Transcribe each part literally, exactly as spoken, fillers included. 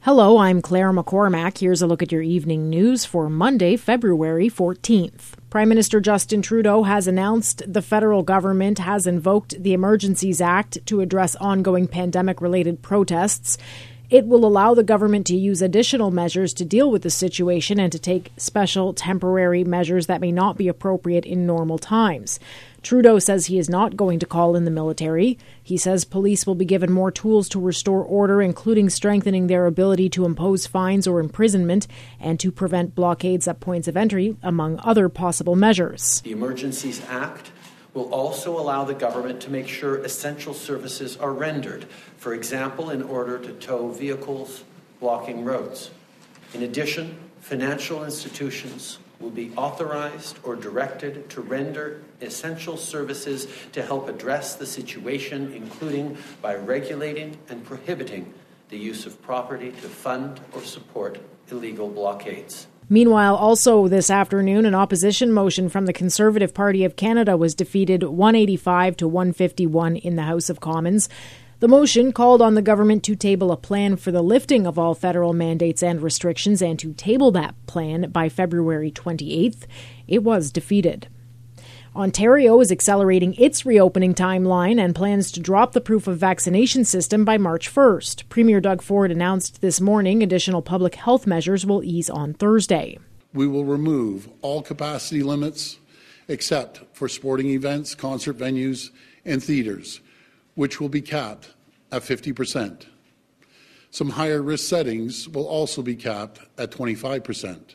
Hello, I'm Claire McCormack. Here's a look at your evening news for Monday, February fourteenth. Prime Minister Justin Trudeau has announced the federal government has invoked the Emergencies Act to address ongoing pandemic-related protests. It will allow the government to use additional measures to deal with the situation and to take special temporary measures that may not be appropriate in normal times. Trudeau says he is not going to call in the military. He says police will be given more tools to restore order, including strengthening their ability to impose fines or imprisonment and to prevent blockades at points of entry, among other possible measures. The Emergencies Act will also allow the government to make sure essential services are rendered, for example, in order to tow vehicles blocking roads. In addition, financial institutions will be authorized or directed to render essential services to help address the situation, including by regulating and prohibiting the use of property to fund or support illegal blockades. Meanwhile, also this afternoon, an opposition motion from the Conservative Party of Canada was defeated one eighty-five to one fifty-one in the House of Commons. The motion called on the government to table a plan for the lifting of all federal mandates and restrictions and to table that plan by February twenty-eighth. It was defeated. Ontario is accelerating its reopening timeline and plans to drop the proof of vaccination system by March first. Premier Doug Ford announced this morning additional public health measures will ease on Thursday. We will remove all capacity limits except for sporting events, concert venues, and theatres, which will be capped at fifty percent. Some higher risk settings will also be capped at twenty-five percent.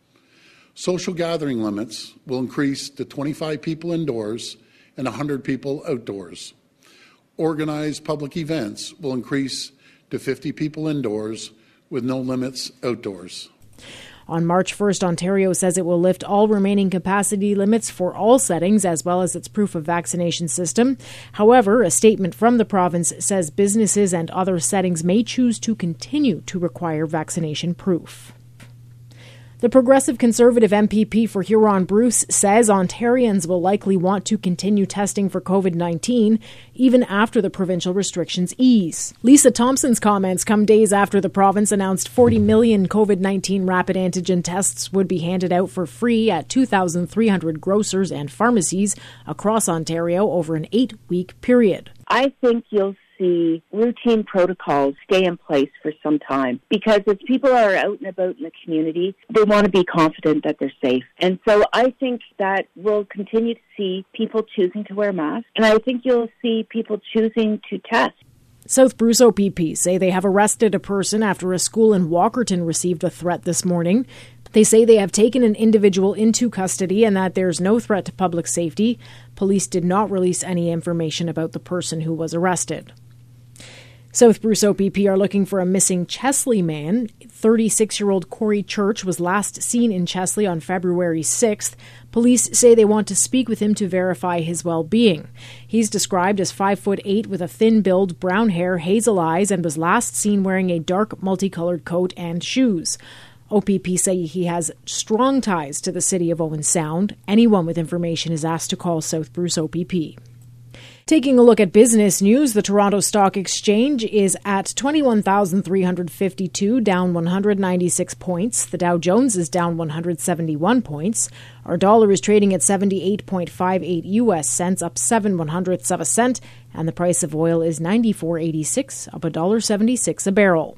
Social gathering limits will increase to twenty-five people indoors and one hundred people outdoors. Organized public events will increase to fifty people indoors with no limits outdoors. On March first, Ontario says it will lift all remaining capacity limits for all settings as well as its proof of vaccination system. However, a statement from the province says businesses and other settings may choose to continue to require vaccination proof. The Progressive Conservative M P P for Huron-Bruce says Ontarians will likely want to continue testing for COVID nineteen even after the provincial restrictions ease. Lisa Thompson's comments come days after the province announced forty million COVID nineteen rapid antigen tests would be handed out for free at two thousand three hundred grocers and pharmacies across Ontario over an eight-week period. I think you'll see routine protocols stay in place for some time because as people are out and about in the community, they want to be confident that they're safe. And so I think that we'll continue to see people choosing to wear masks, and I think you'll see people choosing to test. South Bruce O P P say they have arrested a person after a school in Walkerton received a threat this morning. They say they have taken an individual into custody and that there's no threat to public safety. Police did not release any information about the person who was arrested. South Bruce O P P are looking for a missing Chesley man. thirty-six-year-old Corey Church was last seen in Chesley on February sixth. Police say they want to speak with him to verify his well-being. He's described as five foot eight with a thin build, brown hair, hazel eyes, and was last seen wearing a dark multicolored coat and shoes. O P P say he has strong ties to the city of Owen Sound. Anyone with information is asked to call South Bruce O P P. Taking a look at business news, the Toronto Stock Exchange is at twenty-one thousand three hundred fifty-two, down one hundred ninety-six points. The Dow Jones is down one hundred seventy-one points. Our dollar is trading at seventy-eight point five eight U S cents, up seven one hundredths of a cent, and the price of oil is ninety-four eighty-six, up one dollar seventy-six a barrel.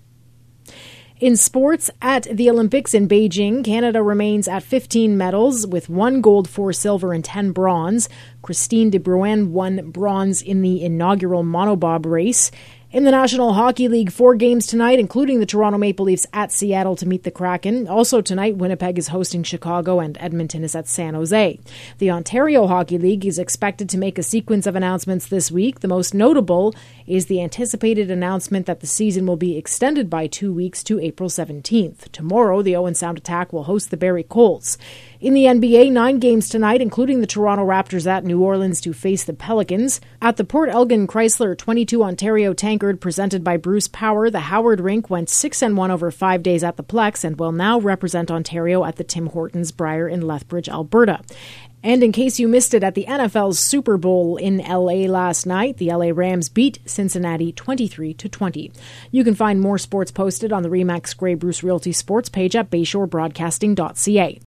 In sports, at the Olympics in Beijing, Canada remains at fifteen medals with one gold, four silver, and ten bronze. Christine de Bruyne won bronze in the inaugural monobob race. In the National Hockey League, four games tonight, including the Toronto Maple Leafs at Seattle to meet the Kraken. Also tonight, Winnipeg is hosting Chicago and Edmonton is at San Jose. The Ontario Hockey League is expected to make a sequence of announcements this week. The most notable is the anticipated announcement that the season will be extended by two weeks to April seventeenth. Tomorrow, the Owen Sound Attack will host the Barrie Colts. In the N B A, nine games tonight, including the Toronto Raptors at New Orleans to face the Pelicans. At the Port Elgin Chrysler twenty-two Ontario Tankard presented by Bruce Power, the Howard Rink went six and one over five days at the Plex and will now represent Ontario at the Tim Hortons Briar in Lethbridge, Alberta. And in case you missed it, at the N F L's Super Bowl in L A last night, the L A Rams beat Cincinnati twenty-three to twenty. You can find more sports posted on the Remax Grey Bruce Realty Sports page at bayshore broadcasting dot c a.